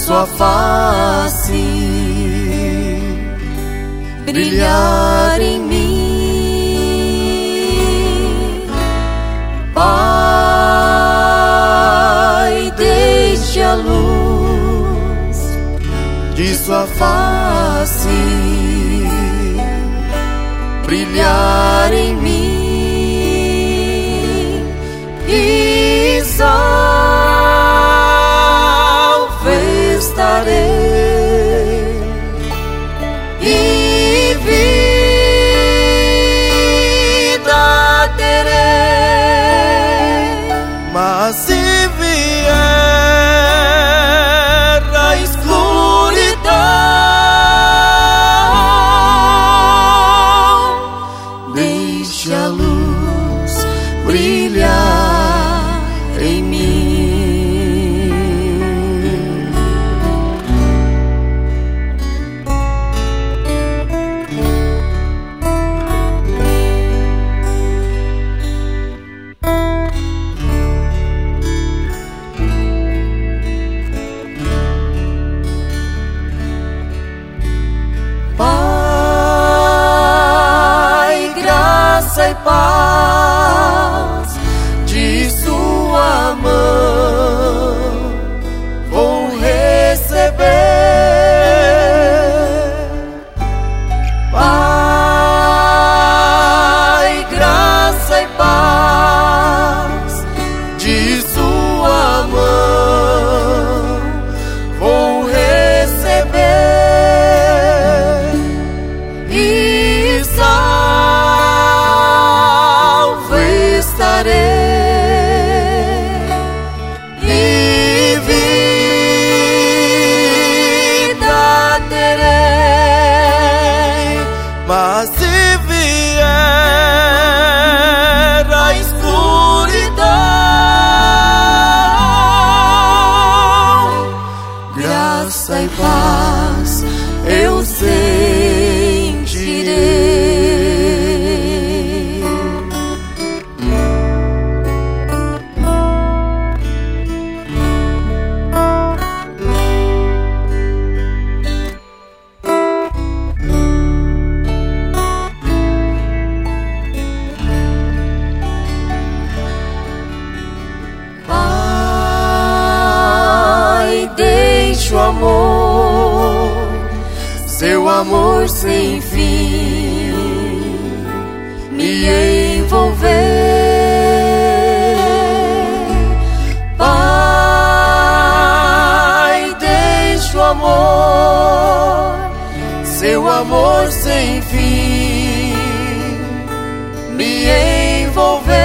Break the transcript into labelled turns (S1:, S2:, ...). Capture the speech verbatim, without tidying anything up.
S1: sua face brilhar em mim. Pai, deixe a luz de sua face brilhar em mim, e salvo estarei, e vida terei. Mas se vier a escuridão, deixe a luz brilhar em mim. Pai, graça e paz de sua mão vou receber. Pai, graça e paz de sua mão vou receber, e salvo estarei, e vida terei. Mas se vier a escuridão, graça e paz eu sentirei. Pai, deixe o amor, seu amor sem fim, me envolver. Pai, deixe o amor, seu amor sem fim, me envolver.